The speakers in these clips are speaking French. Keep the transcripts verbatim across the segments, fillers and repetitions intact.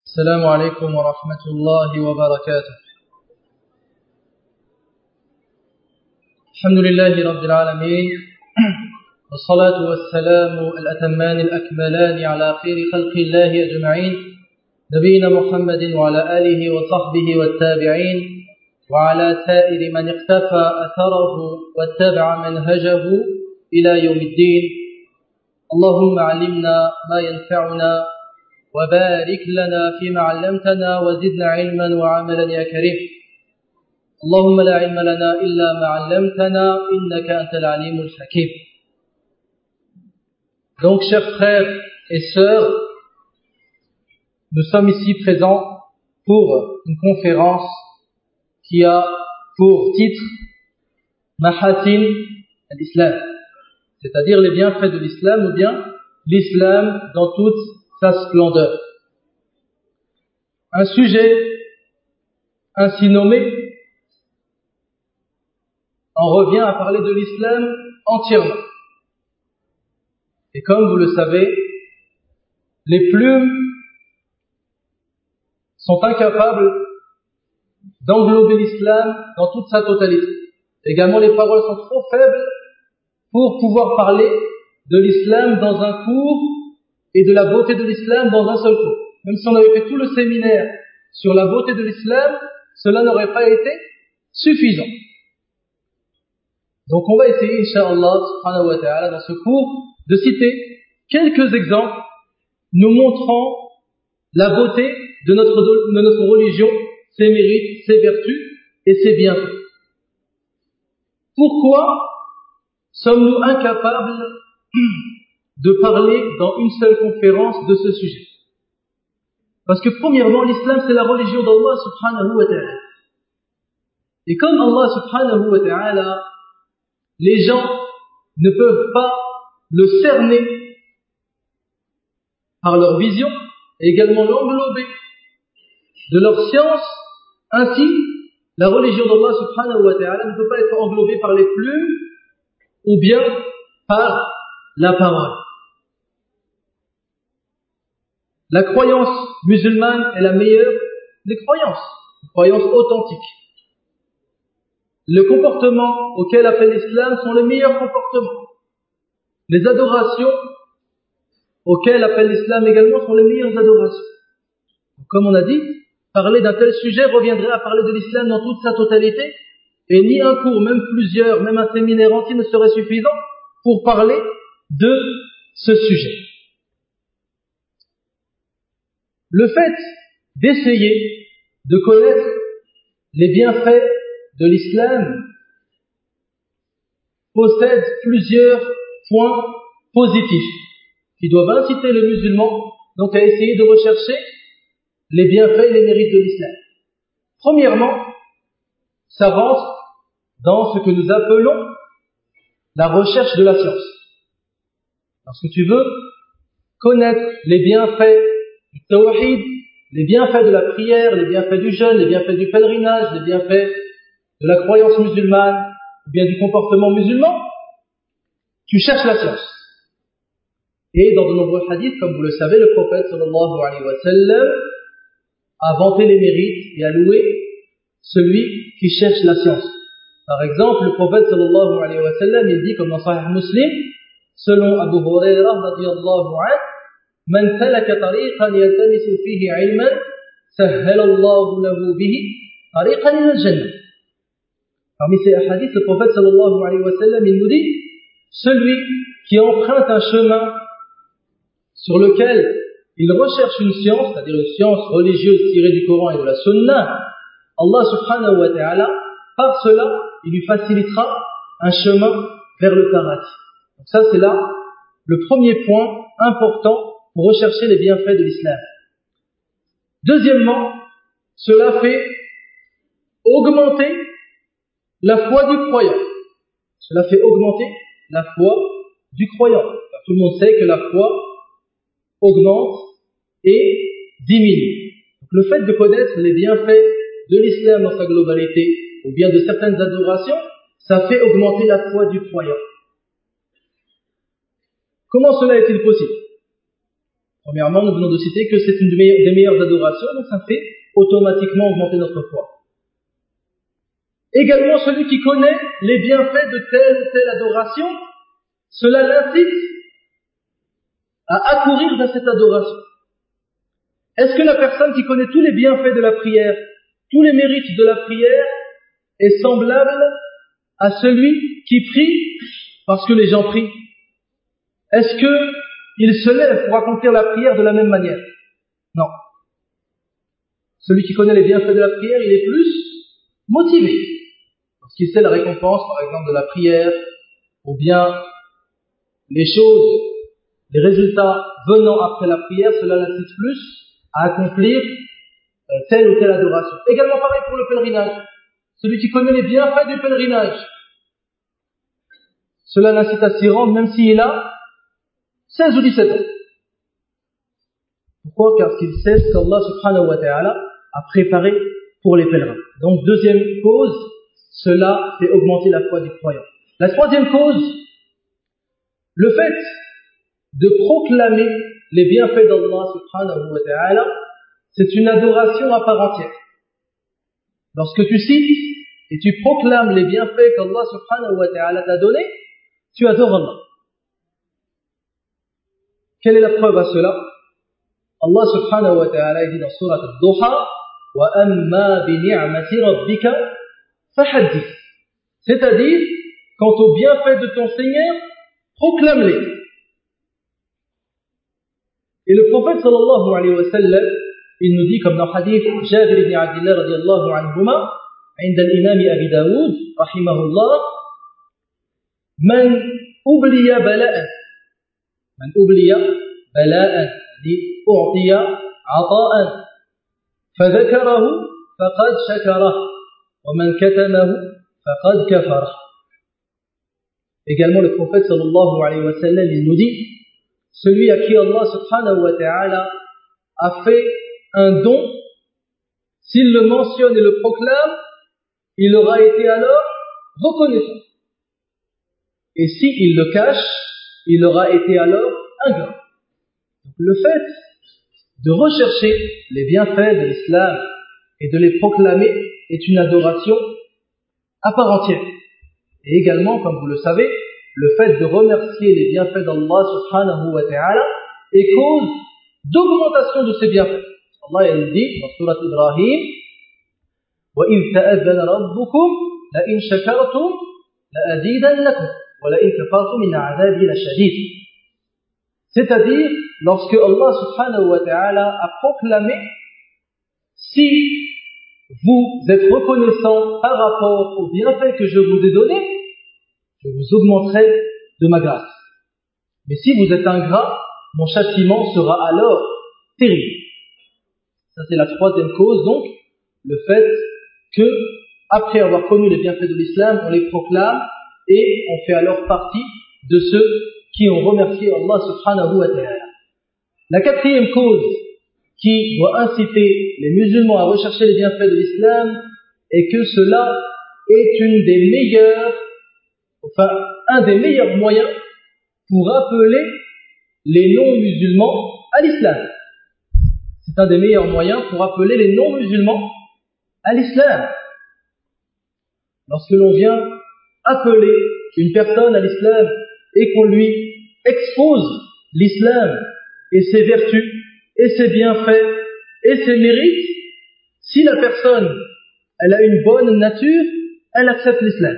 السلام عليكم ورحمة الله وبركاته. الحمد لله رب العالمين، والصلاة والسلام الأتمان الأكملان على خير خلق الله أجمعين، نبينا محمد وعلى آله وصحبه والتابعين وعلى سائر من اقتفى أثره واتبع منهجه إلى يوم الدين. اللهم علمنا ما ينفعنا وبارك لنا فيما علمتنا وزدنا علما وعملا يا كريم. اللهم لا علم لنا إلا ما علمتنا إنك أنت العليم الحكيم. Donc, chers frères et sœurs, nous sommes ici présents pour une conférence qui a pour titre Mahatin al-Islam, c'est-à-dire les bienfaits de l'islam ou bien l'islam dans toute sa splendeur. Un sujet ainsi nommé en revient à parler de l'islam entièrement. Et comme vous le savez, les plumes sont incapables d'englober l'islam dans toute sa totalité. Également, les paroles sont trop faibles pour pouvoir parler de l'islam dans un cours et de la beauté de l'islam dans un seul cours. Même si on avait fait tout le séminaire sur la beauté de l'islam, cela n'aurait pas été suffisant. Donc on va essayer, incha'Allah, subhanahu wa ta'ala, dans ce cours, de citer quelques exemples nous montrant la beauté de notre, de notre religion, ses mérites, ses vertus et ses bienfaits. Pourquoi sommes-nous incapables de parler dans une seule conférence de ce sujet? Parce que premièrement, l'islam c'est la religion d'Allah subhanahu wa ta'ala. Et comme Allah subhanahu wa ta'ala, les gens ne peuvent pas le cerner par leur vision et également l'englober de leur science, ainsi la religion d'Allah subhanahu wa ta'ala ne peut pas être englobée par les plumes ou bien par la parole. La croyance musulmane est la meilleure des croyances, une croyance authentique. Le comportement auquel appelle l'islam sont les meilleurs comportements. Les adorations auxquelles appelle l'islam également sont les meilleures adorations. Comme on a dit, parler d'un tel sujet reviendrait à parler de l'islam dans toute sa totalité, et ni un cours, même plusieurs, même un séminaire entier ne serait suffisant pour parler de ce sujet. Le fait d'essayer de connaître les bienfaits de l'islam possède plusieurs points positifs qui doivent inciter le musulman donc à essayer de rechercher les bienfaits et les mérites de l'islam. Premièrement, ça rentre dans ce que nous appelons la recherche de la science. Lorsque tu veux connaître les bienfaits du tawhid, les bienfaits de la prière, les bienfaits du jeûne, les bienfaits du pèlerinage, les bienfaits de la croyance musulmane, ou bien du comportement musulman, tu cherches la science. Et dans de nombreux hadiths, comme vous le savez, le prophète sallallahu alayhi wa sallam a vanté les mérites et a loué celui qui cherche la science. Par exemple, le prophète sallallahu alayhi wa sallam, il dit, comme dans Sahih Muslim, selon Abu Hurairah radiyallahu anhu, man salaka tariqan yaltamisu fihi ilman sahhala Allahu lahu bihi tariqan ila al-jannah. Parmi ces hadiths, le prophète sallallahu alayhi wa sallam, il nous dit, celui qui emprunte un chemin sur lequel il recherche une science, c'est-à-dire une science religieuse tirée du Coran et de la Sunna, Allah subhanahu wa ta'ala, par cela, il lui facilitera un chemin vers le paradis. Donc ça, c'est là le premier point important pour rechercher les bienfaits de l'islam. Deuxièmement, cela fait augmenter la foi du croyant. Cela fait augmenter la foi du croyant. Car tout le monde sait que la foi augmente et diminue. Donc le fait de connaître les bienfaits de l'islam dans sa globalité, ou bien de certaines adorations, ça fait augmenter la foi du croyant. Comment cela est-il possible? Premièrement, nous venons de citer que c'est une des meilleures, des meilleures adorations, donc ça fait automatiquement augmenter notre foi. Également, celui qui connaît les bienfaits de telle ou telle adoration, cela l'incite à accourir vers cette adoration. Est-ce que la personne qui connaît tous les bienfaits de la prière, tous les mérites de la prière, est semblable à celui qui prie parce que les gens prient? Est-ce que il se lève pour accomplir la prière de la même manière? Non. Celui qui connaît les bienfaits de la prière, il est plus motivé. Parce qu'il sait la récompense, par exemple, de la prière, ou bien les choses, les résultats venant après la prière, cela l'incite plus à accomplir telle ou telle adoration. Également pareil pour le pèlerinage. Celui qui connaît les bienfaits du pèlerinage, cela l'incite à s'y rendre même s'il a seize ou dix-sept ans. Pourquoi? Car qu'il sait ce qu'Allah subhanahu wa ta'ala a préparé pour les pèlerins. Donc deuxième cause, cela fait augmenter la foi du croyant. La troisième cause, le fait de proclamer les bienfaits d'Allah subhanahu wa ta'ala, c'est une adoration à part entière. Lorsque tu cites et tu proclames les bienfaits qu'Allah subhanahu wa ta'ala t'a donnés, tu adores Allah. Quelle est la preuve à cela? Allah subhanahu wa ta'ala dit dans Surat Ad-Duha, wa amma bi ni'mati rabbika fahaddith. C'est-à-dire, quant aux bienfaits de ton Seigneur, proclame-les. Et le prophète sallallahu alayhi wa sallam, il nous dit comme dans le hadith Jabir ibn Abdillah radiyallahu anhuma, عند الإمام أبي داود رحمه الله, من أبلي بلاء من أبلي بلاء يعني أعطي عطاء فذكره فقد شكره ومن كتمه فقد كفره. Également le prophète sallallahu alayhi wa sallam, il nous dit, celui à qui Allah subhanahu wa ta'ala a fait un don, s'il le mentionne et le proclame, il aura été alors reconnaissant. Et s'il le cache, il aura été alors ingrat. Donc le fait de rechercher les bienfaits de l'islam et de les proclamer est une adoration à part entière. Et également, comme vous le savez, le fait de remercier les bienfaits d'Allah subhanahu wa ta'ala est cause d'augmentation de ces bienfaits. Allah il dit dans Surat Ibrahim, وَإِذْ تَأَذَّنَ رَبُّكُمْ لَإِنْ شَكَرْتُمْ لَأَزِيدَنَّكُمْ وَلَئِنْ كَفَرْتُمْ إِنَّ عَذَابِي لَشَدِيدٌ. C'est-à-dire, lorsque Allah subhanahu wa ta'ala a proclamé, si vous êtes reconnaissant par rapport aux bienfaits que je vous ai donnés, je vous augmenterai de ma grâce. Mais si vous êtes ingrat, mon châtiment sera alors terrible. Ça c'est la troisième cause, donc, le fait que, après avoir connu les bienfaits de l'islam, on les proclame et on fait alors partie de ceux qui ont remercié Allah subhanahu wa ta'ala. La quatrième cause qui doit inciter les musulmans à rechercher les bienfaits de l'islam est que cela est une des meilleures, enfin, un des meilleurs moyens pour appeler les non-musulmans à l'islam. C'est un des meilleurs moyens pour appeler les non-musulmans à l'islam. Lorsque l'on vient appeler une personne à l'islam et qu'on lui expose l'islam et ses vertus et ses bienfaits et ses mérites, si la personne elle a une bonne nature, elle accepte l'islam.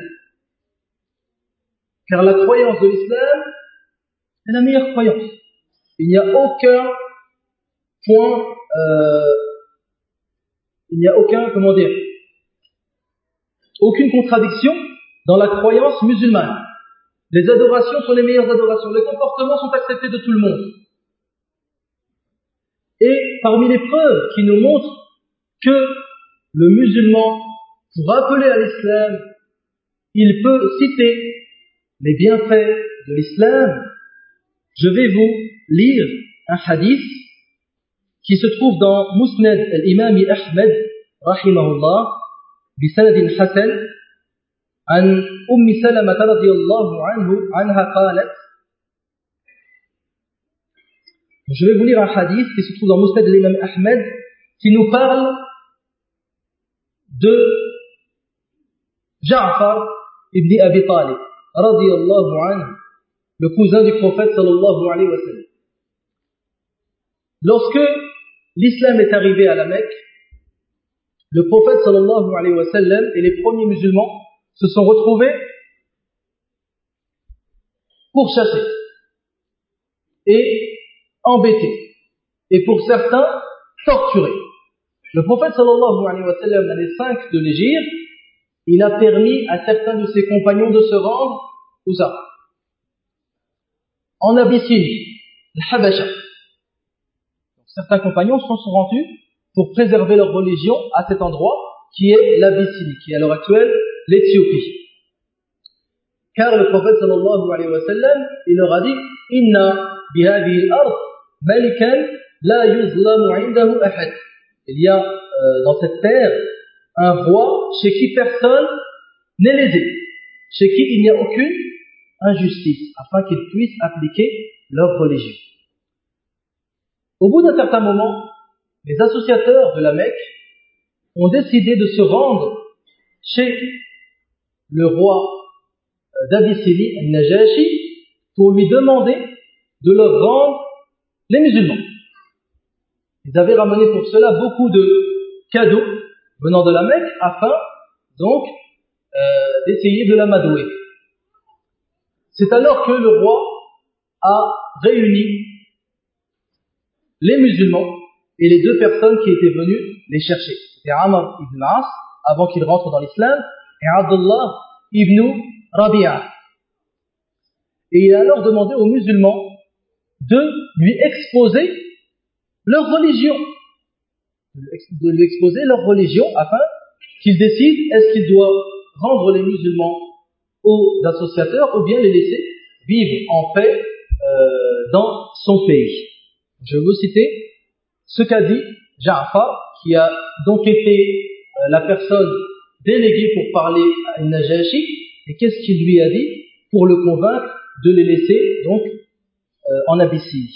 Car la croyance de l'islam est la meilleure croyance. Il n'y a aucun point, euh, il n'y a aucun, comment dire, aucune contradiction dans la croyance musulmane. Les adorations sont les meilleures adorations. Les comportements sont acceptés de tout le monde. Et parmi les preuves qui nous montrent que le musulman, pour appeler à l'islam, il peut citer les bienfaits de l'islam, je vais vous lire un hadith qui se trouve dans Musnad al-Imam Ahmed, rahimahullah, بسند حسن عن أم سلمة رضي الله عنه عنها قالت Je vais vous lire un hadith qui se trouve dans Musnad de l'imam Ahmed qui nous parle de Ja'far ibn Abi Talib, radiyallahu anhu, le cousin du prophète sallallahu alayhi wa sallam. Lorsque l'islam est arrivé à la Mecque, le prophète sallallahu alayhi wa sallam et les premiers musulmans se sont retrouvés pourchassés et embêtés, et pour certains, torturés. Le prophète sallallahu alayhi wa sallam, l'année cinq de l'Hégire, il a permis à certains de ses compagnons de se rendre, où ça? En Abyssinie, l'Habasha. Certains compagnons se sont rendus pour préserver leur religion à cet endroit qui est l'Abyssinie, qui est à l'heure actuelle l'Éthiopie. Car le prophète sallallahu alayhi wa sallam, il leur a dit Inna bihadihi al-ard malikan la yuzlamu indahu ahad. Il y a euh, dans cette terre un roi chez qui personne n'est lésé, chez qui il n'y a aucune injustice, afin qu'ils puissent appliquer leur religion. Au bout d'un certain moment, les associateurs de la Mecque ont décidé de se rendre chez le roi d'Abyssinie, Al-Najashi, pour lui demander de leur rendre les musulmans. Ils avaient ramené pour cela beaucoup de cadeaux venant de la Mecque afin donc euh, d'essayer de l'amadouer. C'est alors que le roi a réuni les musulmans et les deux personnes qui étaient venues les chercher. C'était Amr ibn As, avant qu'il rentre dans l'islam, et Abdullah ibn Rabi'a. Et il a alors demandé aux musulmans de lui exposer leur religion, de lui exposer leur religion afin qu'il décide est-ce qu'il doit rendre les musulmans aux associateurs ou bien les laisser vivre en paix euh, dans son pays. Je vais vous citer ce qu'a dit Ja'far, qui a donc été euh, la personne déléguée pour parler à Al-Najashi, et qu'est-ce qu'il lui a dit pour le convaincre de les laisser donc euh, en Abyssinie.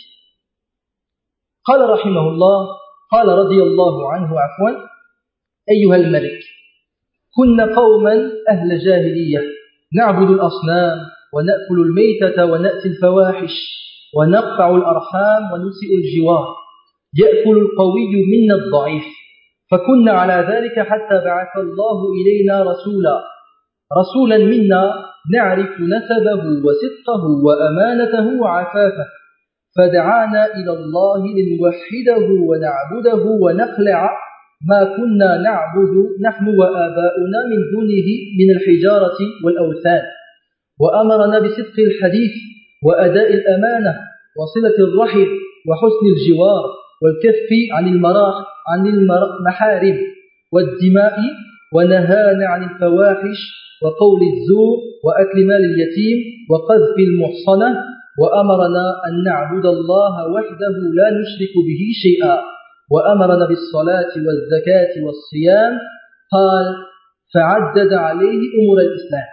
قال رحمه الله قال رضي الله عنه عفوا أيها الملك كنا قوما أهل جاهلية نعبد الأصنام ونأكل الميتة ونأتي الفواحش ونقطع الأرحام ونسيء الجوار يأكل القوي منا الضعيف فكنا على ذلك حتى بعث الله إلينا رسولا رسولا منا نعرف نسبه وصدقه وأمانته وعفافه فدعانا إلى الله لنوحده ونعبده ونخلع ما كنا نعبد نحن وآباؤنا من دونه من الحجارة والأوثان وأمرنا بصدق الحديث وأداء الأمانة وصلة الرحم وحسن الجوار والكف عن المراح عن المحارم والدماء ونهانا عن الفواحش وقول الزور وأكل مال اليتيم وقذف المحصنة وأمرنا أن نعبد الله وحده لا نشرك به شيئا وأمرنا بالصلاة والزكاة والصيام قال فعدد عليه أمور الإسلام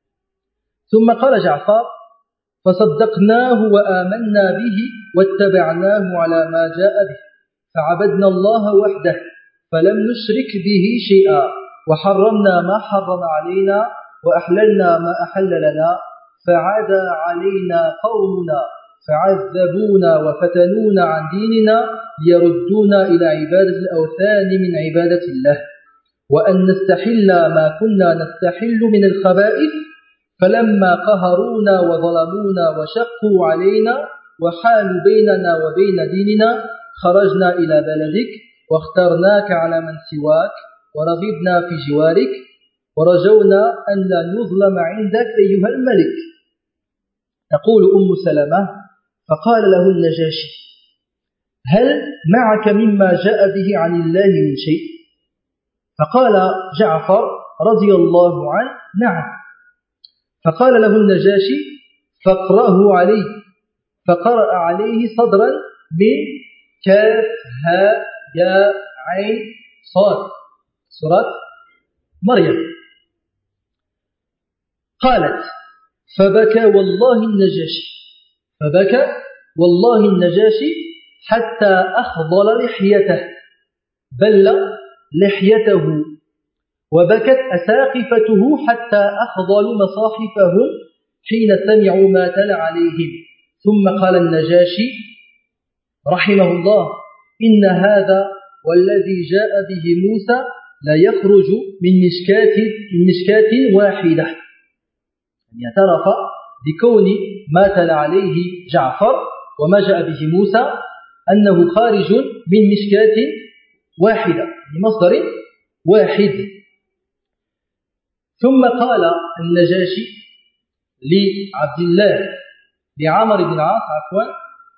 ثم قال جعفر فصدقناه وآمنا به واتبعناه على ما جاء به فعبدنا الله وحده فلم نشرك به شيئا وحرمنا ما حرم علينا وأحللنا ما أحل لنا فعدا علينا قومنا فعذبونا وفتنونا عن ديننا ليردونا إلى عبادة الأوثان من عبادة الله وأن نستحل ما كنا نستحل من الخبائث فلما قهرونا وظلمونا وشقوا علينا وحالوا بيننا وبين ديننا خرجنا إلى بلدك واخترناك على من سواك ورغبنا في جوارك ورجونا أن لا نظلم عندك أيها الملك. تقول أم سلمة فقال له النجاشي هل معك مما جاء به عن الله من شيء؟ فقال جعفر رضي الله عنه نعم. فقال له النجاشي فاقرأه عليه فقرأ عليه صدرا من كاف ها يا عين صاد سورة مريم. قالت فبكى والله النجاشي فبكى والله النجاشي حتى أخضل لحيته بل لحيته وبكت أساقفته حتى أخضلوا مصاحفهم حين سمعوا ما تلا عليهم ثم قال النجاشي رحمه الله إن هذا والذي جاء به موسى لا يخرج من مشكاة من مشكاة واحدة يعني اعترف بكون ما تلا عليه جعفر وما جاء به موسى أنه خارج من مشكاة واحدة من مصدر واحد. ثم قال النجاشي لعبد الله لعمر بن العاص عفوا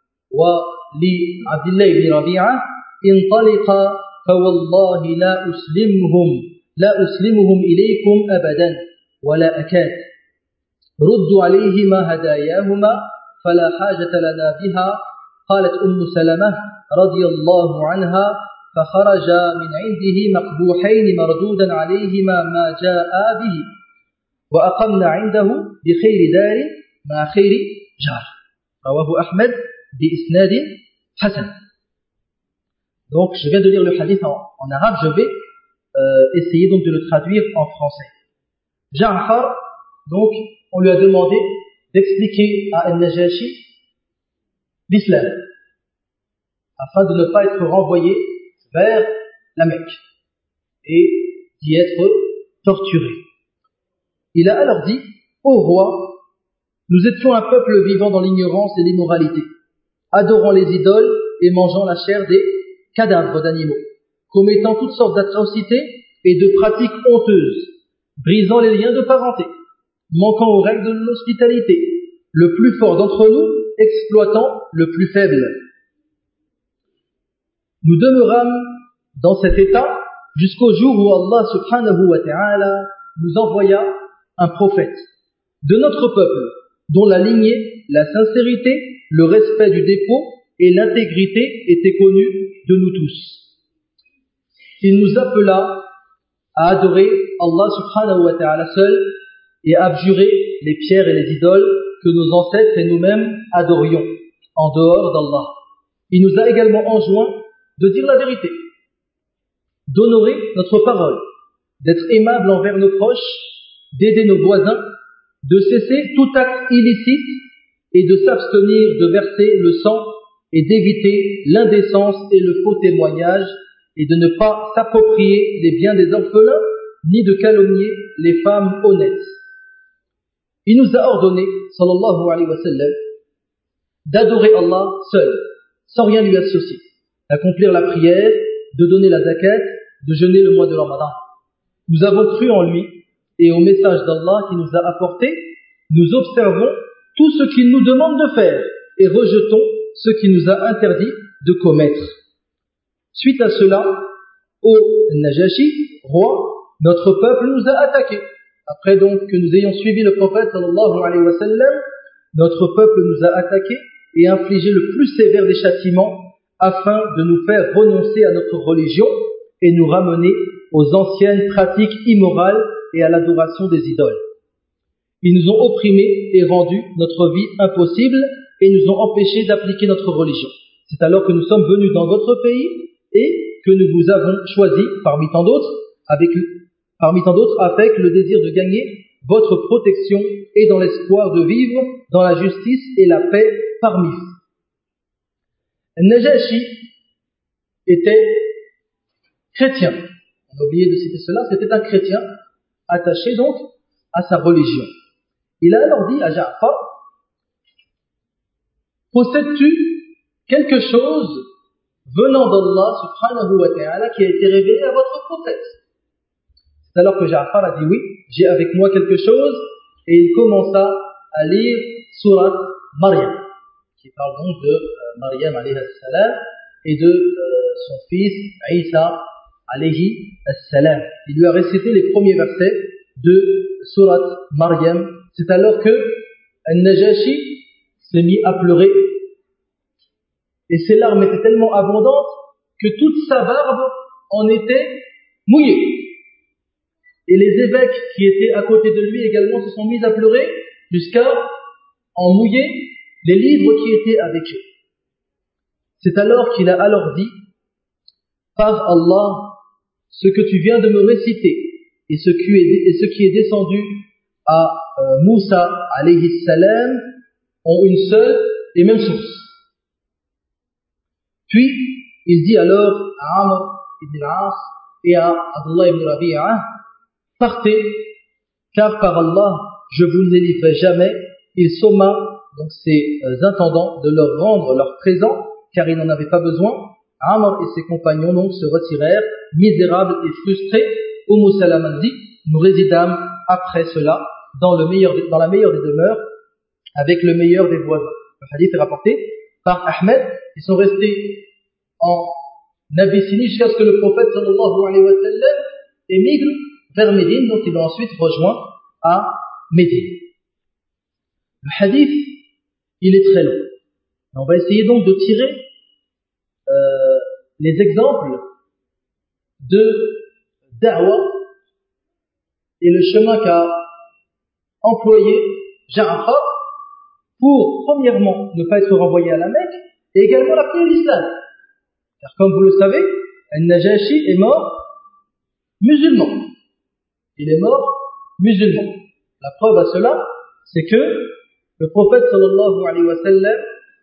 ولعبد الله بن ربيعة انطلقا فوالله لا أسلمهم لا أسلمهم إليكم أبدا ولا أكاد ردوا عليهما هداياهما فلا حاجة لنا بها. قالت أم سلمة رضي الله عنها فخرج من عنده مقبوحين مردودا عليهما ما جاء به وأقمنا عنده بخير دار مع خير جار. رواه أحمد بإسناد حسن. Donc je viens de lire le hadith en, en arabe, je vais euh, essayer donc de le traduire en français. Ja'far, donc on lui a demandé d'expliquer à Al-Najashi l'islam afin de ne pas être renvoyé vers la Mecque et d'y être torturé. Il a alors dit ô roi, nous étions un peuple vivant dans l'ignorance et l'immoralité, adorant les idoles et mangeant la chair des cadavres d'animaux, commettant toutes sortes d'atrocités et de pratiques honteuses, brisant les liens de parenté, manquant aux règles de l'hospitalité, le plus fort d'entre nous exploitant le plus faible. Nous demeurâmes dans cet état jusqu'au jour où Allah subhanahu wa ta'ala nous envoya un prophète de notre peuple, dont la lignée, la sincérité, le respect du dépôt et l'intégrité étaient connus de nous tous. Il nous appela à adorer Allah subhanahu wa ta'ala seul et à abjurer les pierres et les idoles que nos ancêtres et nous-mêmes adorions en dehors d'Allah. Il nous a également enjoint de dire la vérité, d'honorer notre parole, d'être aimable envers nos proches, d'aider nos voisins, de cesser tout acte illicite et de s'abstenir de verser le sang et d'éviter l'indécence et le faux témoignage et de ne pas s'approprier les biens des orphelins ni de calomnier les femmes honnêtes. Il nous a ordonné, sallallahu alayhi wa sallam, d'adorer Allah seul, sans rien lui associer, d'accomplir la prière, de donner la zakat, de jeûner le mois de Ramadan. Nous avons cru en lui et au message d'Allah qu'il nous a apporté. Nous observons tout ce qu'il nous demande de faire et rejetons ce qu'il nous a interdit de commettre. Suite à cela, ô Najashi, roi, notre peuple nous a attaqués. Après donc que nous ayons suivi le prophète sallallahu alayhi wa sallam, notre peuple nous a attaqués et infligé le plus sévère des châtiments afin de nous faire renoncer à notre religion et nous ramener aux anciennes pratiques immorales et à l'adoration des idoles. Ils nous ont opprimés et rendu notre vie impossible et nous ont empêchés d'appliquer notre religion. C'est alors que nous sommes venus dans votre pays et que nous vous avons choisi parmi tant d'autres avec, parmi tant d'autres avec le désir de gagner votre protection et dans l'espoir de vivre dans la justice et la paix parmi vous. Najashi était chrétien. On a oublié de citer cela, c'était un chrétien attaché donc à sa religion. Il a alors dit à Ja'far, possèdes-tu quelque chose venant d'Allah subhanahu wa ta'ala qui a été révélé à votre prophète? C'est alors que Ja'far a dit oui, j'ai avec moi quelque chose, et il commença à lire surat Maryam, qui parle donc de euh, Maryam alayhi salam et de euh, son fils Isa alayhi salam. Il lui a récité les premiers versets de surat Maryam. C'est alors que Al-Najashi s'est mis à pleurer et ses larmes étaient tellement abondantes que toute sa barbe en était mouillée. Et les évêques qui étaient à côté de lui également se sont mis à pleurer jusqu'à en mouiller les livres qui étaient avec eux. C'est alors qu'il a alors dit, par Allah, ce que tu viens de me réciter et ce qui est, et ce qui est descendu à euh, Moussa alayhi salam ont une seule et même source. Puis, il dit alors à Amr ibn al-As et à Abdullah ibn Rabi'a, partez, car par Allah, je vous ne les livrerai jamais. Il somma donc ses euh, intendants de leur rendre leur présent, car ils n'en avaient pas besoin. Amr et ses compagnons donc se retirèrent, misérables et frustrés. Umm Salama dit, nous résidâmes après cela dans, le meilleur, dans la meilleure des demeures, avec le meilleur des voisins. Le hadith est rapporté par Ahmed. Ils sont restés en Abyssinie jusqu'à ce que le prophète sallallahu alayhi wa sallam émigre vers Médine, donc ils l'ont ensuite rejoint à Médine. Le hadith, il est très long. Et on va essayer donc de tirer euh, les exemples de da'wa et le chemin qu'a employé Ja'far pour, premièrement, ne pas être renvoyé à la Mecque et également la prière de l'islam. Car comme vous le savez, Al-Najashi est mort musulman. Il est mort musulman. La preuve à cela, c'est que le prophète sallallahu alayhi wa sallam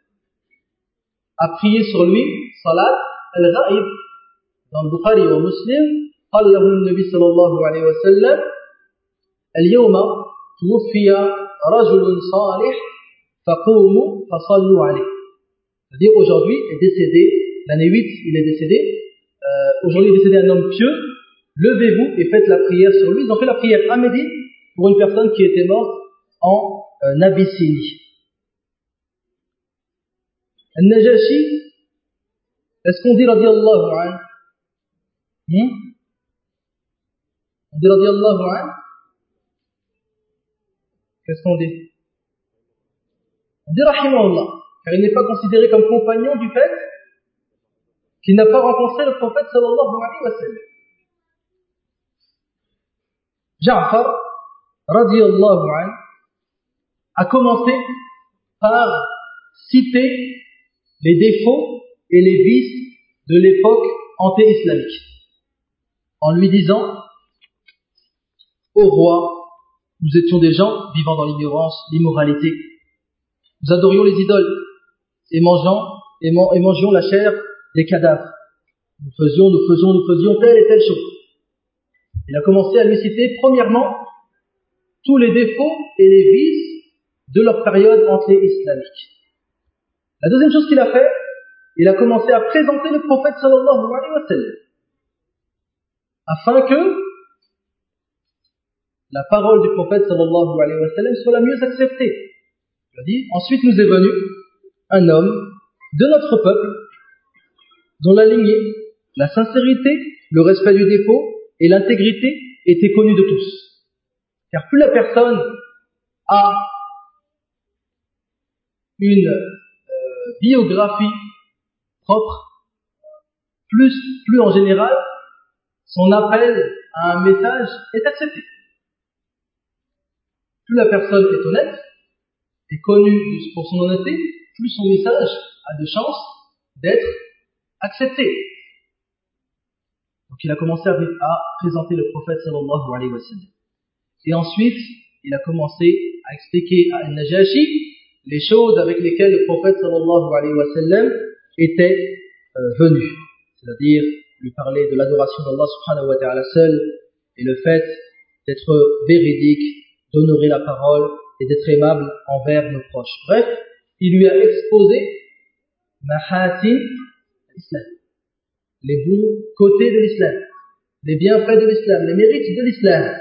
a prié sur lui, salat al-ghaib, dans le Bukhari et au Muslim, قال له النبي صلى الله عليه وسلم اليوم توفي رجل صالح فقوموا فصلوا عليه. C'est-à-dire aujourd'hui est décédé, l'année huit il est décédé, euh, aujourd'hui est décédé un homme pieux, levez-vous et faites la prière sur lui. Ils ont fait la prière à Médine pour une personne qui était morte en euh, Abyssinie. Al-Najashi, est-ce qu'on dit radiyallahu anhu? Hmm? On dit radiyallahu anhu? Qu'est-ce qu'on dit? On dit rahimahullah, car il n'est pas considéré comme compagnon du fait qu'il n'a pas rencontré le prophète sallallahu alayhi wa sallam. Ja'far, radiyallahu anhu, a commencé par citer les défauts et les vices de l'époque anté-islamique, en lui disant, ô roi, nous étions des gens vivant dans l'ignorance, l'immoralité, nous adorions les idoles et mangeant, et, man, et mangions la chair des cadavres. Nous faisions, nous faisions, nous faisions telle et telle chose. Il a commencé à lui citer, premièrement, tous les défauts et les vices de leur période anté-islamique. La deuxième chose qu'il a fait, il a commencé à présenter le prophète sallallahu alayhi wa sallam, afin que la parole du prophète sallallahu alayhi wa sallam soit la mieux acceptée. Il a dit, ensuite nous est venu un homme de notre peuple, dont la lignée, la sincérité, le respect du défaut et l'intégrité étaient connus de tous. Car plus la personne a une euh, biographie propre, plus, plus en général, son appel à un message est accepté. Plus la personne est honnête, est connue pour son honnêteté, plus son message a de chances d'être accepté. Donc il a commencé à, à présenter le prophète sallallahu alayhi wa sallam. Et ensuite, il a commencé à expliquer à Al-Najashi les choses avec lesquelles le prophète sallallahu alayhi wa sallam était euh, venu. C'est-à-dire lui parler de l'adoration d'Allah subhanahu wa ta'ala seul et le fait d'être véridique, d'honorer la parole et d'être aimable envers nos proches. Bref, il lui a exposé mahasin l'islam, les bons côtés de l'islam, les bienfaits de l'islam, les mérites de l'islam.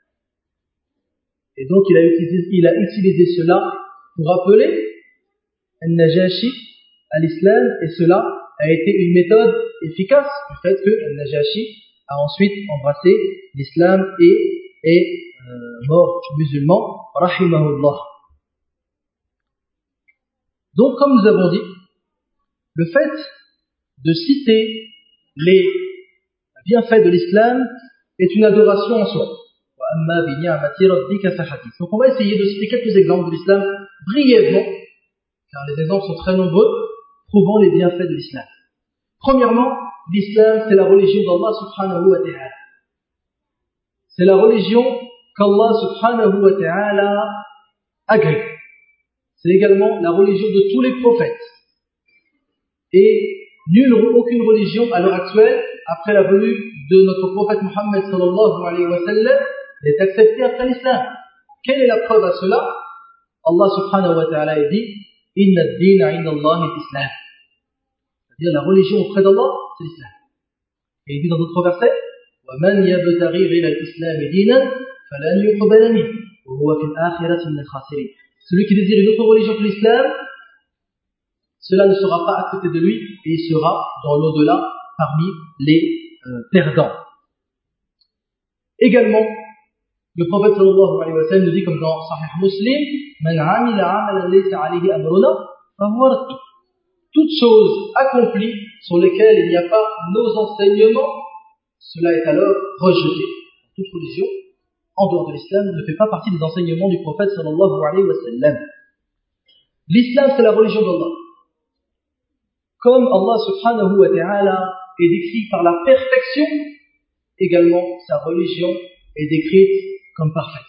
Et donc il a utilisé, il a utilisé cela pour appeler Al-Najashi à l'islam, et cela a été une méthode efficace du fait que Al-Najashi a ensuite embrassé l'islam et est euh, mort musulman, rahimahullah. Donc comme nous avons dit, le fait de citer les bienfaits de l'islam est une adoration en soi. Donc on va essayer de citer quelques exemples de l'islam brièvement, car les exemples sont très nombreux. trouvant les bienfaits de l'islam. Premièrement, l'islam, c'est la religion d'Allah subhanahu wa ta'ala. C'est la religion qu'Allah subhanahu wa ta'ala agrée. C'est également la religion de tous les prophètes. Et nulle, aucune religion à l'heure actuelle, après la venue de notre prophète Muhammad sallallahu alayhi wa sallam, n'est acceptée après l'islam. Quelle est la preuve à cela? Allah subhanahu wa ta'ala dit Inna ad-dina 'inda Allahi al-Islam. C'est-à-dire la religion auprès d'Allah, c'est l'islam. Et il dit dans d'autres versets وَمَنْ يَبْتَغِي غَيْرَ الْإِسْلَامِ دِينًا فَلَنْ يُقْبَلَ مِنْهُ وَهُوَ فِي الْآخِرَةِ مِنَ الْخَاسِرِينَ. Celui qui désire une autre religion que l'islam, cela ne sera pas accepté de lui et il sera dans l'au-delà parmi les euh, perdants. Également, le prophète sallallahu alayhi wa sallam nous dit comme dans Sahih Muslim Man 'amila 'amalan laysa 'alayhi amruna fahuwa radd. Toutes choses accomplies sur lesquelles il n'y a pas nos enseignements, cela est alors rejeté. Toute religion, en dehors de l'islam, ne fait pas partie des enseignements du prophète sallallahu alayhi wa sallam. L'islam, c'est la religion d'Allah. Comme Allah subhanahu wa ta'ala est décrit par la perfection, également sa religion est décrite comme parfaite.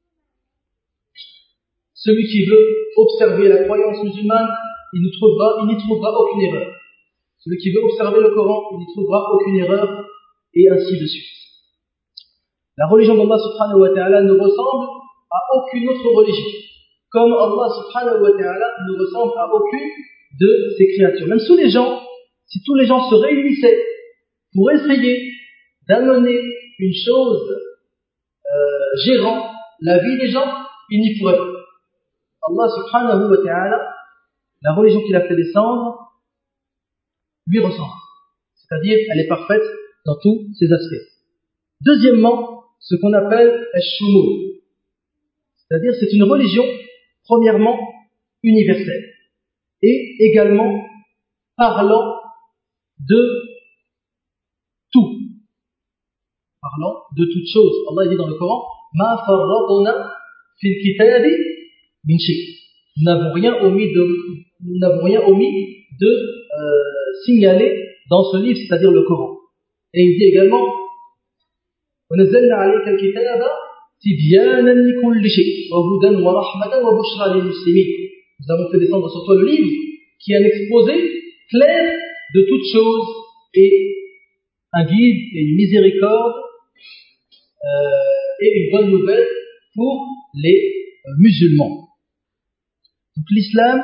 Celui qui veut observer la croyance musulmane, il n'y trouvera, il n'y trouvera aucune erreur. Celui qui veut observer le Coran, il n'y trouvera aucune erreur, et ainsi de suite. La religion d'Allah subhanahu wa ta'ala ne ressemble à aucune autre religion, comme Allah subhanahu wa ta'ala ne ressemble à aucune de ses créatures. Même si les gens, si tous les gens se réunissaient pour essayer d'amener une chose euh, gérant la vie des gens, ils n'y pourraient pas. Allah subhanahu wa ta'ala, la religion qu'il a fait descendre, lui ressemble. C'est-à-dire, elle est parfaite dans tous ses aspects. Deuxièmement, ce qu'on appelle al-shumul. C'est-à-dire, c'est une religion, premièrement, universelle. Et également, parlant de tout. Parlant de toutes choses. Allah dit dans le Coran, Ma farradna fil kitabi min shay. Nous n'avons rien omis de, nous n'avons rien omis de euh, signaler dans ce livre, c'est-à-dire le Coran. Et il dit également, وَنَزَّلْنَا عَلَيْكَ الْكِتَابَ تِبْيَانًا لِكُلِّ شَيْءٍ وَهُدًى وَرَحْمَةً وَبُشْرَى لِلْمُسْلِمِينَ. Nous avons fait descendre sur toi le livre qui est un exposé clair de toutes choses et un guide et une miséricorde euh, et une bonne nouvelle pour les euh, musulmans. Donc l'islam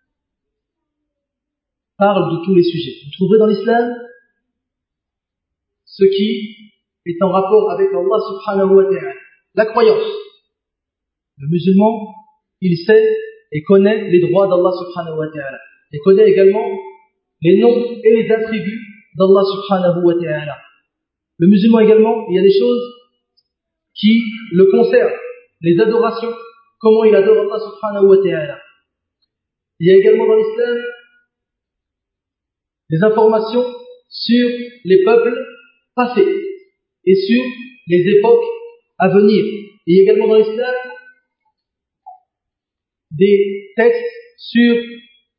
parle de tous les sujets. Vous trouverez dans l'islam ce qui est en rapport avec Allah subhanahu wa ta'ala. La croyance. Le musulman, il sait et connaît les droits d'Allah subhanahu wa ta'ala. Il connaît également les noms et les attributs d'Allah subhanahu wa ta'ala. Le musulman également, il y a des choses qui le concernent. Les adorations, comment il adore Allah subhanahu wa ta'ala. Il y a également dans l'islam des informations sur les peuples passés et sur les époques à venir. Il y a également dans l'islam des textes sur euh,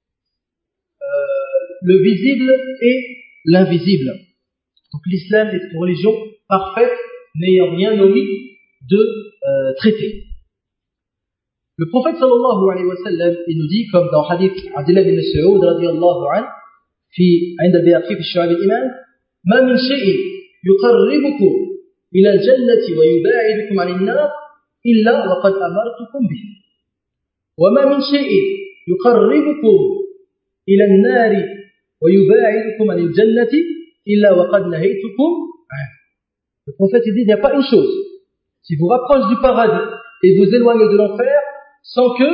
le visible et l'invisible. Donc l'islam est une religion parfaite, n'ayant rien omis de euh, traiter. Le prophète sallallahu alayhi wa sallam, il nous dit, comme dans hadith Abdullah ibn Mas'ud radiyallahu anhu, في عند البيهقي في الشعب الإيمان ما من شيء يقربكم إلى الجنة ويباعدكم عن النار إلا وقد أمرتكم به وما من شيء يقربكم إلى النار ويباعدكم عن الجنة إلا وقد نهيتكم عنه. Le prophète dit, il n'y a pas une chose qui vous rapproche du paradis et vous éloigne de l'enfer sans que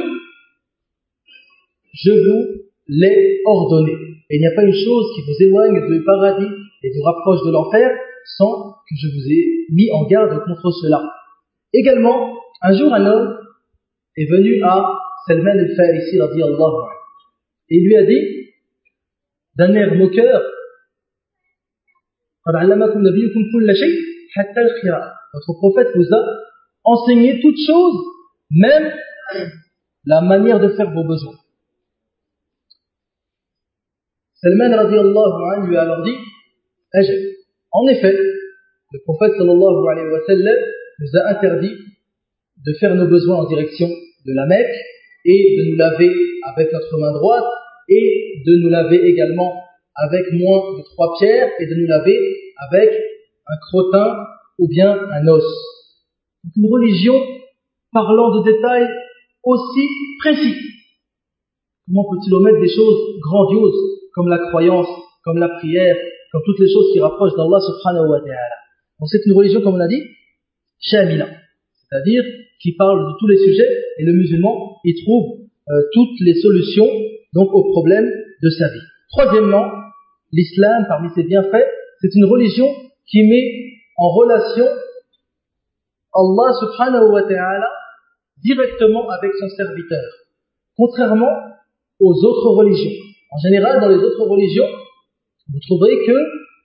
je vous l'ai ordonné. Et il n'y a pas une chose qui vous éloigne du paradis et vous rapproche de l'enfer sans que je vous ai mis en garde contre cela. Également, un jour un homme est venu à Salman al-Farisi radiyallahu anhu et il lui a dit d'un air moqueur, votre prophète vous a enseigné toutes choses, même la manière de faire vos besoins. Salman radiallahu anhu lui a alors dit Ajab. En effet, le prophète sallallahu alayhi wa sallam nous a interdit de faire nos besoins en direction de la Mecque et de nous laver avec notre main droite et de nous laver également avec moins de trois pierres et de nous laver avec un crottin ou bien un os. Donc une religion parlant de détails aussi précis. Comment peut-il omettre des choses grandioses comme la croyance, comme la prière, comme toutes les choses qui rapprochent d'Allah subhanahu wa ta'ala. Donc c'est une religion, comme on a dit, shamila, c'est-à-dire qui parle de tous les sujets et le musulman y trouve euh, toutes les solutions donc aux problèmes de sa vie. Troisièmement, l'islam, parmi ses bienfaits, c'est une religion qui met en relation Allah subhanahu wa ta'ala directement avec son serviteur, contrairement aux autres religions. En général, dans les autres religions, vous trouverez que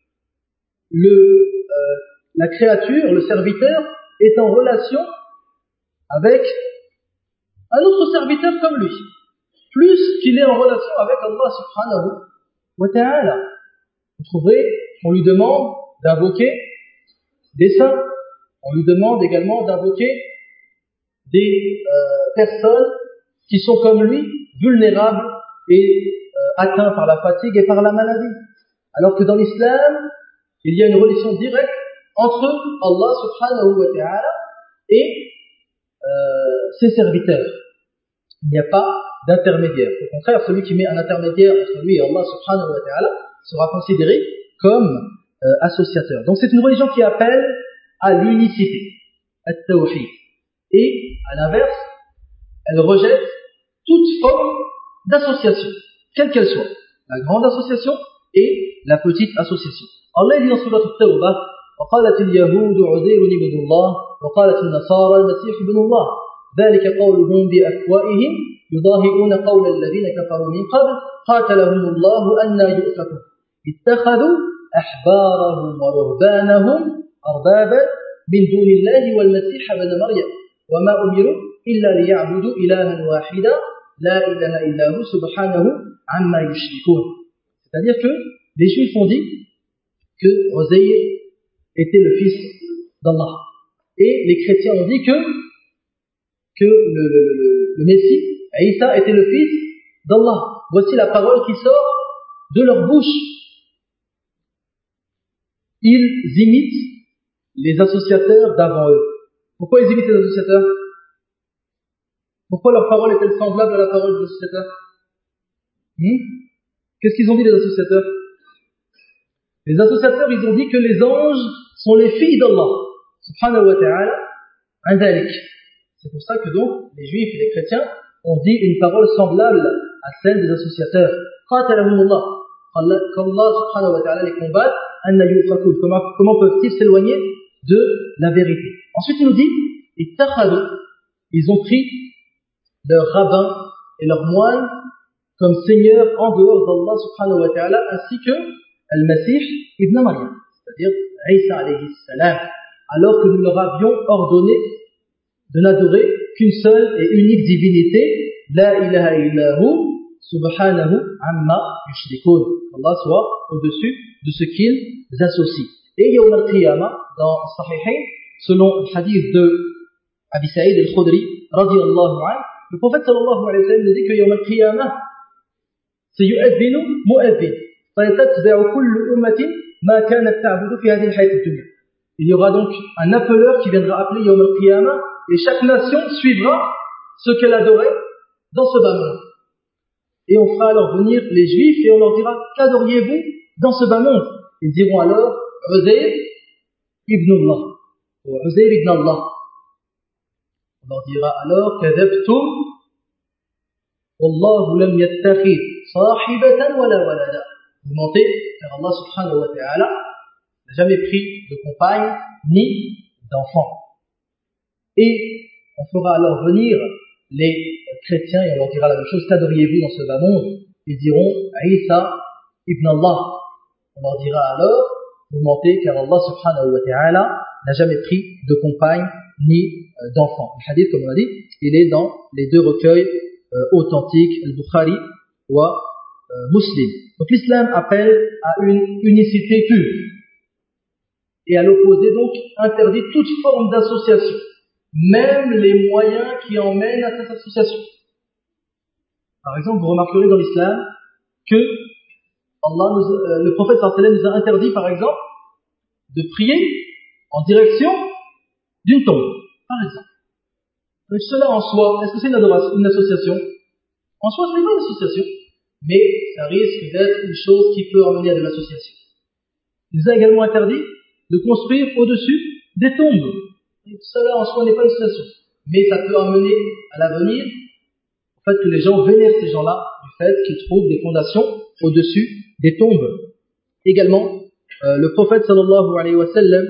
le, euh, la créature, le serviteur, est en relation avec un autre serviteur comme lui, plus qu'il est en relation avec Allah subhanahu wa ta'ala. Vous trouverez qu'on lui demande d'invoquer des saints, on lui demande également d'invoquer des euh, personnes qui sont comme lui, vulnérables et euh, atteints par la fatigue et par la maladie. Alors que dans l'islam, il y a une relation directe entre Allah subhanahu wa ta'ala et euh, ses serviteurs. Il n'y a pas d'intermédiaire. Au contraire, celui qui met un intermédiaire entre lui et Allah subhanahu wa ta'ala sera considéré comme euh, associateur. Donc c'est une religion qui appelle à l'unicité, at-tawhid. Et à l'inverse, elle rejette toute forme d'association, quelle qu'elle soit, la grande association et la petite association. Allah dit dans Surat At-Tawbah وقالت اليهود عزير ابن الله وقالت النصارى المسيح ابن الله ذلك قولهم بأفواههم يضاهئون قول الذين كفروا من قبل قاتلهم الله أنى يؤفكون اتخذوا أحبارهم ورهبانهم أربابا من دون الله والمسيح ابن مريم وما أمروا إلا ليعبدوا إلها واحدا لا إله إلا هو سبحانه عما يشركون. C'est-à-dire que les Juifs ont dit que Uzayr était le fils d'Allah. Et les chrétiens ont dit que, que le, le, le, le Messie, Isa, était le fils d'Allah. Voici la parole qui sort de leur bouche. Ils imitent les associateurs d'avant eux. Pourquoi ils imitent les associateurs? Pourquoi leur parole est-elle semblable à la parole des associateurs? hmm Qu'est-ce qu'ils ont dit les associateurs? Les associateurs, ils ont dit que les anges sont les filles d'Allah subhanahu wa ta'ala andalik. C'est pour ça que donc les juifs et les chrétiens ont dit une parole semblable à celle des associateurs. Qatalahumullah, qu'Allah subhanahu wa ta'ala les combatte. Comment, comment peuvent-ils s'éloigner de la vérité? Ensuite il nous dit ittakhadhu, ils ont pris leurs rabbins et leurs moines comme seigneurs en dehors d'Allah subhanahu wa ta'ala, ainsi que Al-Masih ibn Maryam, c'est-à-dire Isa alayhi salam, alors que nous leur avions ordonné de n'adorer qu'une seule et unique divinité, la ilaha illahu subhanahu amma yushrikun, qu'Allah soit au-dessus de ce qu'ils associent. Et yawm al-qiyamah, dans Sahihain, selon le hadith de Abi Sa'id al-Khudri radiyallahu anhu, le prophète sallallahu alayhi wa sallam nous dit que yawm al-qiyamah سيؤذن مؤذن فيتتبع كل أمة ما كانت تعبد في هذه الحياة الدنيا. Il y aura donc un appeleur qui viendra appeler Yawm al-Qiyamah et chaque nation suivra ce qu'elle adorait dans ce bas monde. Et on fera alors venir les Juifs et on leur dira qu'adoriez-vous dans ce bas monde? Ils diront alors Uzayr ibn Allah ou Uzayr ibn Allah. On leur dira alors kadhabtum wallahu lam yattakhid sahibatan wala walada. Vous mentez, car Allah subhanahu wa ta'ala n'a jamais pris de compagne ni d'enfant. Et on fera alors venir les chrétiens et on leur dira la même chose, qu'adoriez-vous dans ce bas monde? Ils diront Isa ibn Allah. On leur dira alors, vous mentez, car Allah subhanahu wa ta'ala n'a jamais pris de compagne ni d'enfant. Le hadith, comme on a dit, il est dans les deux recueils euh, authentiques, Al-Bukhari wa muslim. Donc l'islam appelle à une unicité pure. Et à l'opposé donc interdit toute forme d'association, même les moyens qui emmènent à cette association. Par exemple, vous remarquerez dans l'islam que Allah nous, euh, le prophète sallallahu alayhi wa sallam nous a interdit par exemple de prier en direction d'une tombe, par exemple. Donc cela en soi, est-ce que c'est une, adoration, une association? En soi, ce n'est pas une association, mais ça risque d'être une chose qui peut amener à de l'association. Il nous a également interdit de construire au-dessus des tombes. Et cela en soi n'est pas une association, mais ça peut amener à l'avenir au fait que les gens vénèrent ces gens-là du fait qu'ils trouvent des fondations au-dessus des tombes. Également, euh, le prophète sallallahu alayhi wa sallam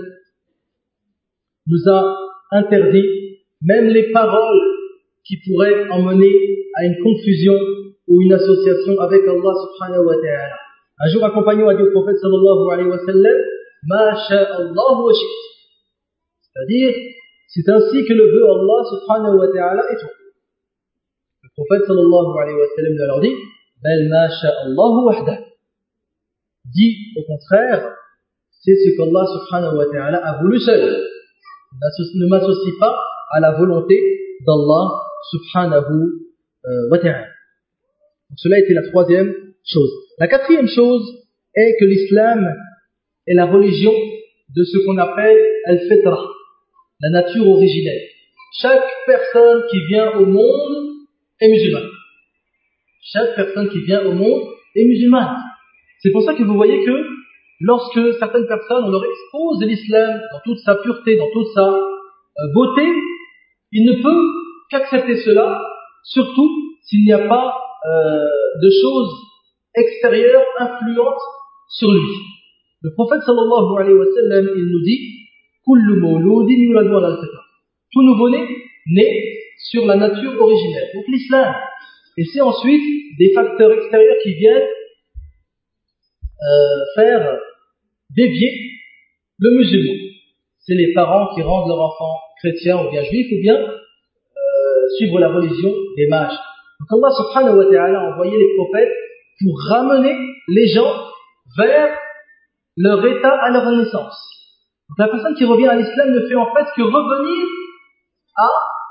nous a interdit même les paroles qui pourraient emmener à une confusion ou une association avec Allah subhanahu wa ta'ala. Un jour, un compagnon a dit au prophète sallallahu alayhi wa sallam, Ma sha'Allahu wa shi't. C'est-à-dire, c'est ainsi que le veut Allah subhanahu wa ta'ala et tout. Le prophète sallallahu alayhi wa sallam leur dit, Bal ma sha'Allahu wahdah. Dit au contraire, c'est ce qu'Allah subhanahu wa ta'ala a voulu seul. Ne m'associe pas à la volonté d'Allah subhanahu wa ta'ala. Donc cela était la troisième chose. La quatrième chose est que l'islam est la religion de ce qu'on appelle al-fitra, la nature originelle. Chaque personne qui vient au monde est musulmane. Chaque personne qui vient au monde est musulmane. C'est pour ça que vous voyez que lorsque certaines personnes, on leur expose l'islam dans toute sa pureté, dans toute sa euh, beauté, il ne peut qu'accepter cela, surtout s'il n'y a pas euh, de choses extérieures influentes sur lui. Le prophète sallallahu alayhi wa sallam, il nous dit Kullu mawludin yuladu ala al-fitra. Tout nouveau-né naît sur la nature originelle, donc l'islam. Et c'est ensuite des facteurs extérieurs qui viennent euh, faire dévier le musulman. C'est les parents qui rendent leur enfant chrétien ou bien juif ou bien euh, suivre la religion des mages. Donc Allah subhanahu wa ta'ala a envoyé les prophètes pour ramener les gens vers leur état à leur naissance. Donc la personne qui revient à l'islam ne fait en fait que revenir à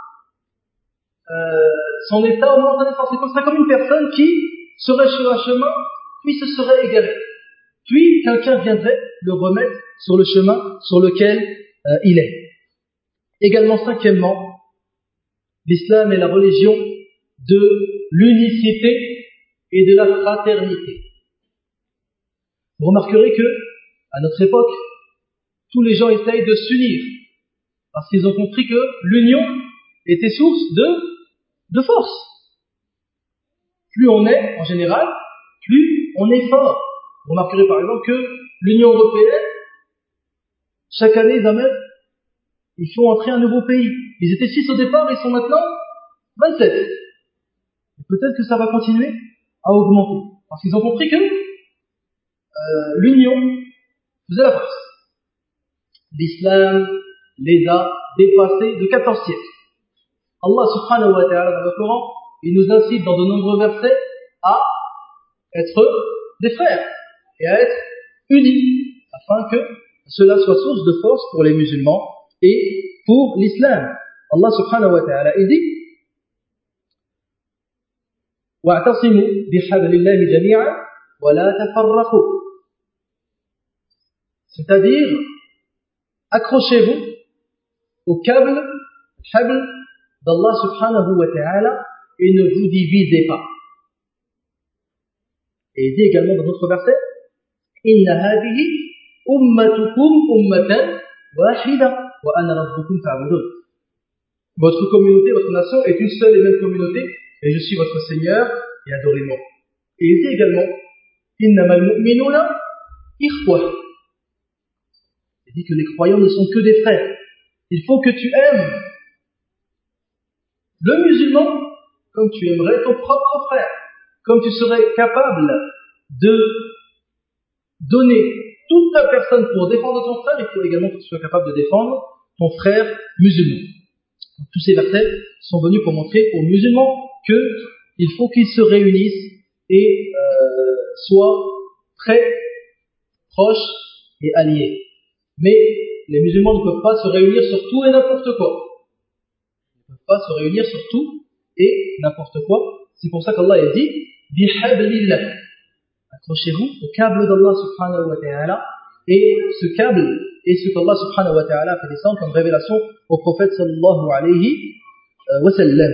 euh, son état au moment de la naissance. C'est comme ça, comme une personne qui serait sur un chemin puis se serait égaré. Puis quelqu'un viendrait le remettre sur le chemin sur lequel euh, il est. Également, cinquièmement, l'islam est la religion de l'unicité et de la fraternité. Vous remarquerez que, à notre époque, tous les gens essayent de s'unir parce qu'ils ont compris que l'union était source de, de force. Plus on est, en général, plus on est fort. Vous remarquerez par exemple que l'Union européenne, chaque année, ils amènent, ils font entrer un nouveau pays. Ils étaient six au départ, ils sont maintenant vingt-sept. Et peut-être que ça va continuer à augmenter. Parce qu'ils ont compris que euh, l'Union faisait la force. L'islam les a dépassés de quatorze siècles. Allah subhanahu wa ta'ala dans le Coran, il nous incite dans de nombreux versets à être des frères et à être unis afin que cela soit source de force pour les musulmans et pour l'islam. Allah subhanahu wa ta'ala il dit وَاعْتَصِمُوا بِحَبْلِ اللَّهِ جَمِيعًا وَلَا تَفَرَّقُوا. C'est-à-dire, accrochez-vous au câble, au câble d'Allah subhanahu wa ta'ala et ne vous divisez pas. Et il dit également dans d'autres versets Inna hadihi ummatukum ummatan wahida wa ana rabbukum fa'budun. Votre communauté, votre nation est une seule et même communauté et je suis votre Seigneur et adorez-moi. Et il dit également Innamal mu'minuna ikhwa. Il dit que les croyants ne sont que des frères. Il faut que tu aimes le musulman comme tu aimerais ton propre frère. Comme tu serais capable de donner toute ta personne pour défendre ton frère, il faut également que tu sois capable de défendre ton frère musulman. Donc, tous ces versets sont venus pour montrer aux musulmans qu'il faut qu'ils se réunissent et euh, soient très proches et alliés. Mais les musulmans ne peuvent pas se réunir sur tout et n'importe quoi. Ils ne peuvent pas se réunir sur tout et n'importe quoi. C'est pour ça qu'Allah a dit bihablillah. Accrochez-vous au câble d'Allah subhanahu wa ta'ala. Et ce câble est ce qu'Allah subhanahu wa ta'ala a fait descendre comme révélation au prophète sallallahu alayhi wa sallam.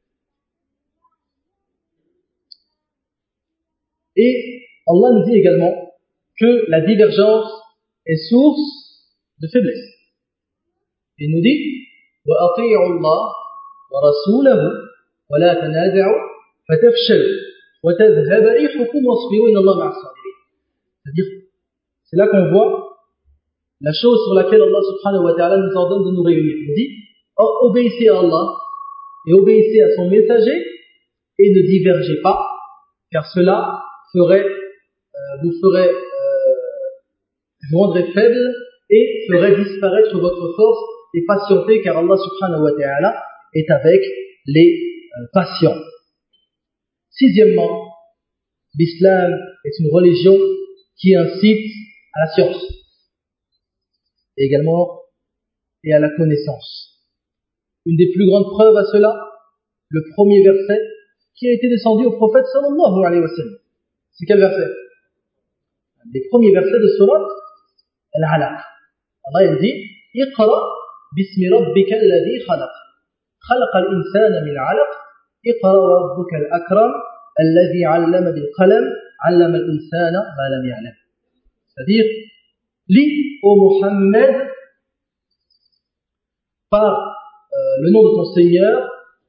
Et Allah nous dit également que la divergence est source de faiblesse. Il nous dit وَأَطِيعُوا اللَّهَ وَرَسُولَهُ وَلَا تَنَازَعُوا فَتَفْشَلُوا وَتَذْهَبَ رِيحُكُمْ وَاصْبِرُوا إِنَّ اللَّهَ مَعَ الصَّابِرِينَ. C'est-à-dire, c'est là qu'on voit la chose sur laquelle Allah subhanahu wa ta'ala nous ordonne de nous réunir. Il dit obéissez à Allah et obéissez à son messager et ne divergez pas, car cela ferait, euh, vous ferait, euh, vous rendrait faible et ferait disparaître votre force, et patientez, car Allah subhanahu wa ta'ala est avec les euh, patients. Sixièmement, l'islam est une religion qui incite à la science, et également et à la connaissance. Une des plus grandes preuves à cela, le premier verset qui a été descendu au prophète sallallahu alayhi wa sallam. C'est quel verset? Les premiers versets de Surat Al-Alaq. Allah il dit Iqra bismi rabbika alladhi khalaq. Khalaqa al-insana min 'alaq. Iqra wa rabbuka al-akram alladhi 'allama bil qalam 'allama al-insana ma lam ya'lam. C'est-à-dire, lis ô Muhammad par euh, le nom de ton Seigneur.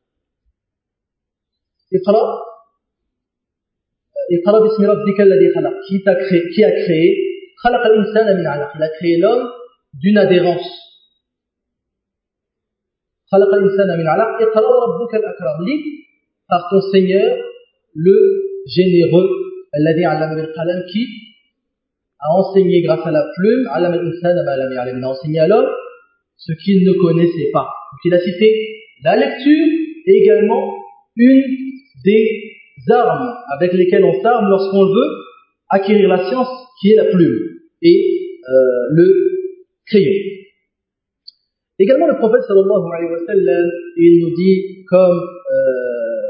Iqra Iqra bismi rabbika alladhi khalaq, qui t'a créé, qui a créé, khalaqa al-insana min 'alaq, il a créé l'homme d'une adhérence. Khalaqa al-insana min 'alaq, iqra wa rabbuka al-akram, lis par ton Seigneur le généreux, alladhi 'allama bil qalam, qui a enseigné grâce à la plume, 'allama al-insana ma lam ya'lam, il a enseigné à l'homme ce qu'il ne connaissait pas. Donc il a cité la lecture et également une des armes avec lesquelles on s'arme lorsqu'on veut acquérir la science, qui est la plume et euh, le crayon. Également le prophète sallallahu alayhi wa sallam, il nous dit comme euh,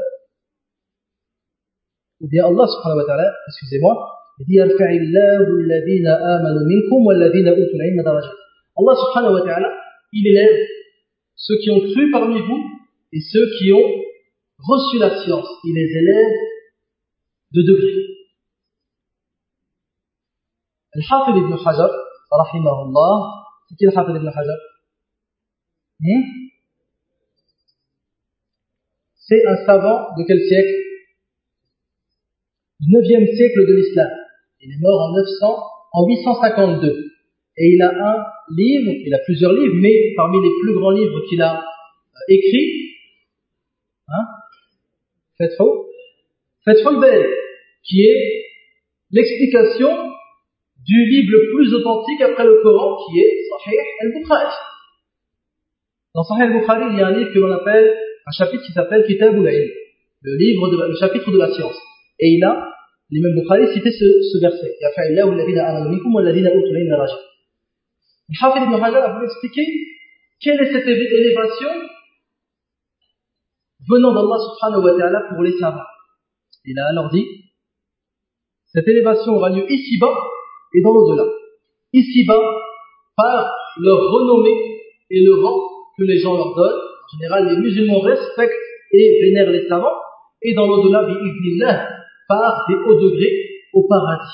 ou bien Allah subhanahu wa ta'ala, excusez-moi, il dit yarfa'illahu alladhina amanu minkum walladhina utul ilma darajat. Allah subhanahu wa ta'ala, il élève ceux qui ont cru parmi vous et ceux qui ont reçu la science, il les élève de degrés. Al-Hafid ibn Hajar, rahimahullah, c'est qui Al-Hafid ibn Hajar? Hmm? C'est un savant de quel siècle? Du neuvième siècle de l'islam. Il est mort en neuf cents, en huit cent cinquante-deux. Et il a un livre, il a plusieurs livres, mais parmi les plus grands livres qu'il a euh, écrits, hein, Fathul Fathul Bari, qui est l'explication du livre le plus authentique après le Coran, qui est Sahih al-Bukhari. Dans Sahih al-Bukhari, il y a un livre que l'on appelle, un chapitre qui s'appelle Kitab al-Ilm, le livre de, le chapitre de la science. Et il a, l'imam Bukhari, cité ce, ce verset. Yafa'illahu alladhina amanu minkum walladhina utul ilma darajat. Le Hafid ibn Hajar a voulu expliquer quelle est cette élévation venant d'Allah subhanahu wa ta'ala pour les savants. Il a alors dit, cette élévation aura lieu ici-bas et dans l'au-delà. Ici-bas, par leur renommée et le rang que les gens leur donnent. En général, les musulmans respectent et vénèrent les savants. Et dans l'au-delà, bi'idhnillah, par des hauts degrés au paradis.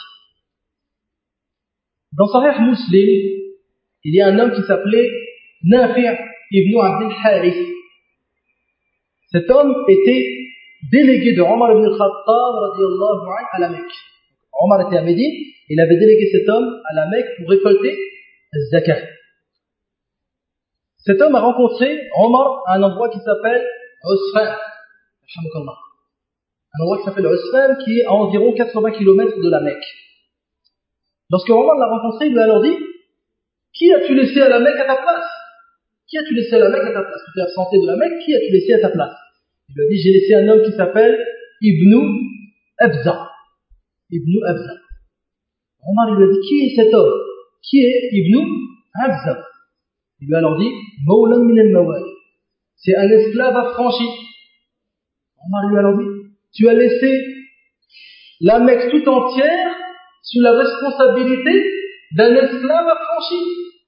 Dans Sahih Muslim, il y a un homme qui s'appelait Nafi' ibn Abd al-Harith. Cet homme était délégué de Omar ibn al-Khattab radiyallahu anhu à la Mecque. Omar était à Médine, il avait délégué cet homme à la Mecque pour récolter le zakat. Cet homme a rencontré Omar à un endroit qui s'appelle Usfan. Un endroit qui s'appelle Usfan, qui est à environ quatre-vingts kilomètres de la Mecque. Lorsque Omar l'a rencontré, il lui a alors dit: qui as-tu laissé à la Mecque à ta place? Qui as-tu laissé à la Mecque à ta place? Tu t'es absenté de la Mecque, qui as-tu laissé à ta place? Il lui a dit: j'ai laissé un homme qui s'appelle Ibn Abza. Ibn Abza. Omar lui a dit, qui est cet homme? Qui est Ibn Abza? Il lui a alors dit, Mawlan min al-Mawali. C'est un esclave affranchi. Omar lui a alors dit, tu as laissé la Mecque tout entière sous la responsabilité d'un esclave affranchi.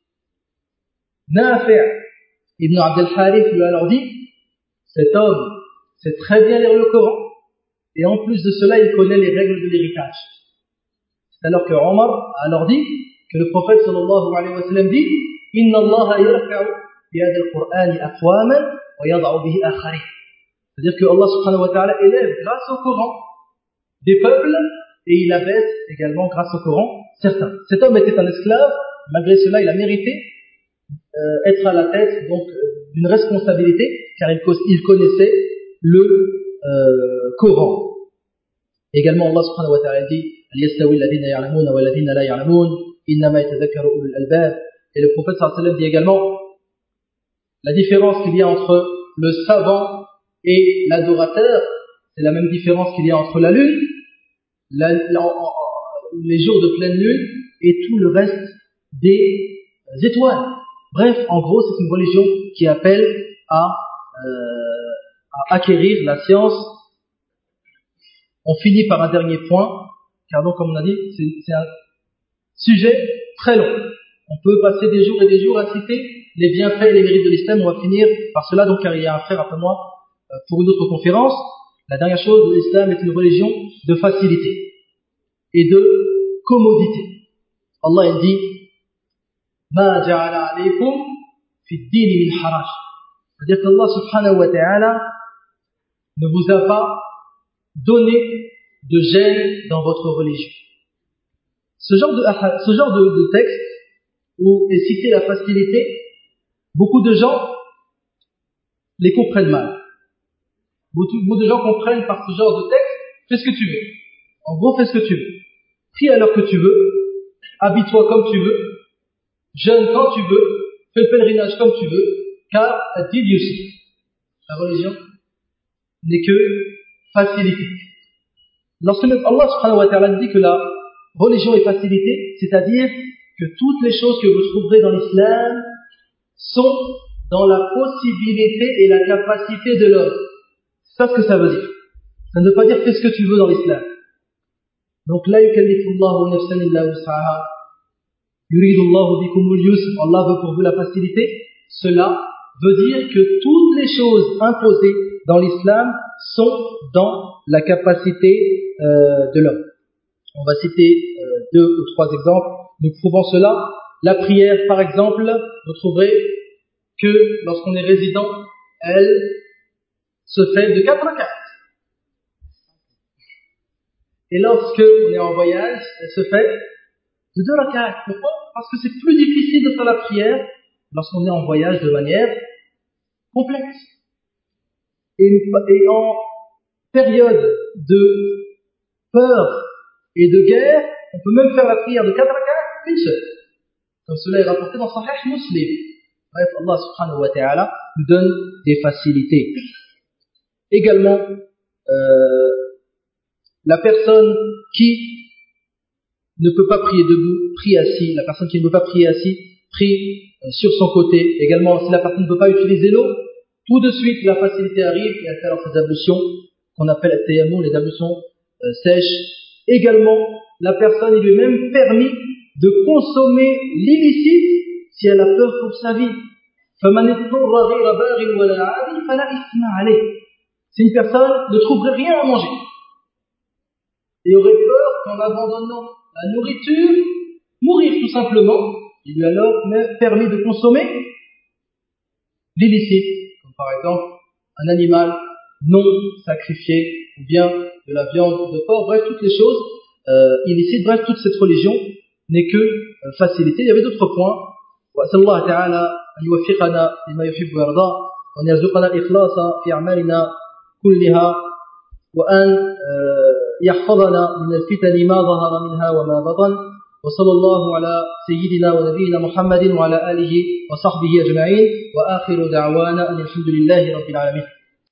Nafi' Ibn Abd al-Harith lui a alors dit, cet homme sait très bien lire le Coran, et en plus de cela, il connaît les règles de l'héritage. C'est alors que Omar a alors dit que le prophète sallallahu alayhi wa sallam dit, Inna Allah yarfa'u bi hadha al-Qur'an aqwaman wa yad'u bihi akharin. C'est-à-dire que Allah subhanahu wa ta'ala élève grâce au Coran des peuples et il abaisse également grâce au Coran certains. Cet homme était un esclave, malgré cela il a mérité euh, être à la tête donc d'une responsabilité car il, il connaissait le euh, Coran. Également Allah subhanahu wa ta'ala dit Al yastawi alladhina ya'lamuna wal ladhina la ya'lamun innama yatadhakkaru ulul albab. Et le prophète sallallahu alayhi wa sallam dit également la différence qu'il y a entre le savant et l'adorateur, c'est la même différence qu'il y a entre la lune, la, la, les jours de pleine lune et tout le reste des étoiles. Bref, en gros, c'est une religion qui appelle à, euh, à acquérir la science. On finit par un dernier point, car donc, comme on a dit, c'est, c'est un sujet très long. On peut passer des jours et des jours à citer les bienfaits et les mérites de l'islam. On va finir par cela, donc, car il y a un frère après moi pour une autre conférence. La dernière chose, l'islam est une religion de facilité et de commodité. Allah il dit Ma ja'ala alaykum fi ad-din min haraj. C'est-à-dire qu'Allah subhanahu wa ta'ala ne vous a pas donné de gêne dans votre religion. Ce genre de, ce genre de, de texte où est citée la facilité, beaucoup de gens les comprennent mal. Beaucoup de gens comprennent par ce genre de texte, fais ce que tu veux. En gros, fais ce que tu veux. Prie à l'heure que tu veux, habille-toi comme tu veux, jeûne quand tu veux, fais le pèlerinage comme tu veux, car ad-din yusr. La religion n'est que facilité. Lorsque Allah subhanahu wa ta'ala dit que la religion est facilité, c'est-à-dire que toutes les choses que vous trouverez dans l'islam sont dans la possibilité et la capacité de l'homme. C'est ce que ça veut dire. Ça ne veut pas dire fais ce que tu veux dans l'islam. Donc, la yukallifullahu nafsan illa wus'aha, yuridullahu bikumul yusr, Allah veut pour vous la facilité. Cela veut dire que toutes les choses imposées dans l'islam sont dans la capacité euh, de l'homme. On va citer euh, deux ou trois exemples. Nous prouvons cela. La prière, par exemple, vous trouverez que lorsqu'on est résident, elle se fait de quatre rakats. Et lorsque on est en voyage, elle se fait de deux rakats. Pourquoi? Parce que c'est plus difficile de faire la prière lorsqu'on est en voyage de manière complexe. Et, et en période de peur et de guerre, on peut même faire la prière de quatre rakats une seule. Comme cela est rapporté dans Sahih Muslim. Bref, Allah subhanahu wa ta'ala nous donne des facilités. Également, euh, la personne qui ne peut pas prier debout, prie assis. La personne qui ne peut pas prier assis, prie euh, sur son côté. Également, si la personne ne peut pas utiliser l'eau, tout de suite la facilité arrive et elle fait alors ses ablutions qu'on appelle at-tayammum, les ablutions euh, sèches. Également, la personne, il lui est même permis de consommer l'illicite si elle a peur pour sa vie. Si une personne ne trouverait rien à manger et aurait peur qu'en abandonnant la nourriture, mourir tout simplement, il lui est alors permis de consommer l'illicite, comme par exemple un animal non sacrifié ou bien de la viande de porc, bref, toutes les choses euh, illicites, bref, toute cette religion n'est que euh, facilité. Il y avait d'autres points. وأسأل الله تعالى أن يوفقنا لما يحب ويرضى وأن يرزقنا الإخلاص في أعمالنا كلها وأن يحفظنا من الفتن ما ظهر منها وما بطن وصلى الله على سيدنا ونبينا محمد وعلى آله وصحبه أجمعين وآخر دعوانا أن الحمد لله رب العالمين.